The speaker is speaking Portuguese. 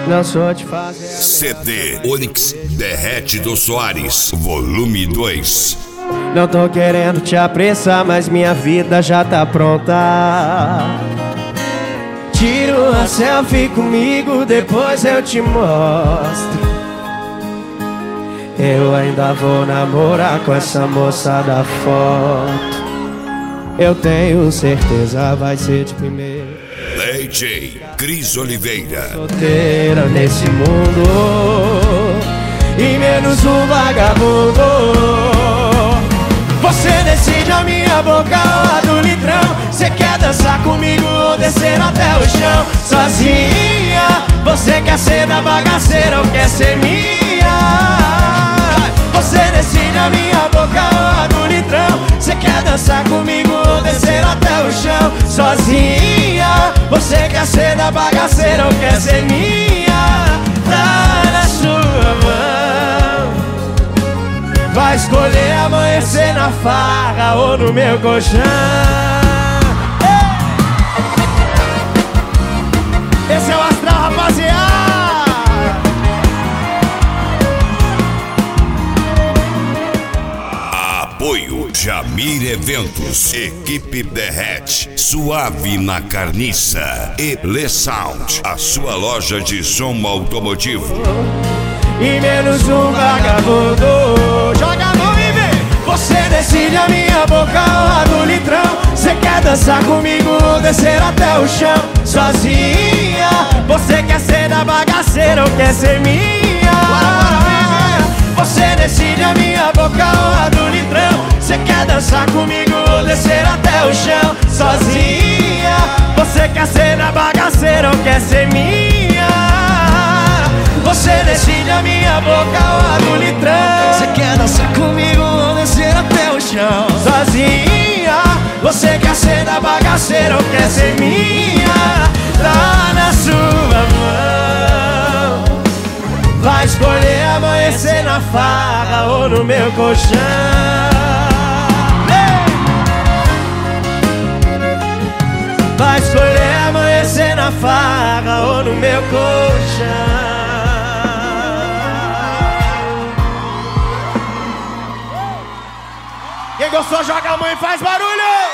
Não sou de fazer CD Onyx Derrete do Soares, volume 2. Não tô querendo te apressar, mas minha vida já tá pronta. Tira uma selfie comigo, depois eu te mostro. Eu ainda vou namorar com essa moça da foto. Eu tenho certeza vai ser de primeira. DJ Cris Oliveira. Solteira nesse mundo e menos um vagabundo. Você decide a minha boca ou a do litrão. Você quer dançar comigo ou descer até o chão? Sozinha, você quer ser da bagaceira ou quer ser minha? Você decide a minha boca ou a do litrão. Você quer dançar comigo ou descer até o chão? Sozinha, você quer ser da bagaceira ou quer ser minha? Tá na sua mão. Vai escolher amanhecer na farra ou no meu colchão. Esse é o astral, rapaziada. Apoio Jamir Eventos, Equipe Derrete, Suave na Carniça e Le Sound, a sua loja de som automotivo. E menos um vagabundo. Joga a mão e vem. Você decide a minha boca ou a do litrão. Você quer dançar comigo ou descer até o chão? Sozinha, você quer ser da bagaceira ou quer ser minha? Você decide a minha boca ou a do litrão. Você quer dançar comigo ou descer até o chão? Sozinha, você quer ser da bagaceira ou quer ser minha? Você decide a minha boca ou a do litrão. Você quer dançar comigo ou descer até o chão? Sozinha, você quer ser da bagaceira ou quer ser minha? Tá na sua mão. Vai escolher amanhecer na farra ou no meu colchão. Vai escolher amanhecer na farra ou no meu colchão. Quem gostou, joga a mão e faz barulho!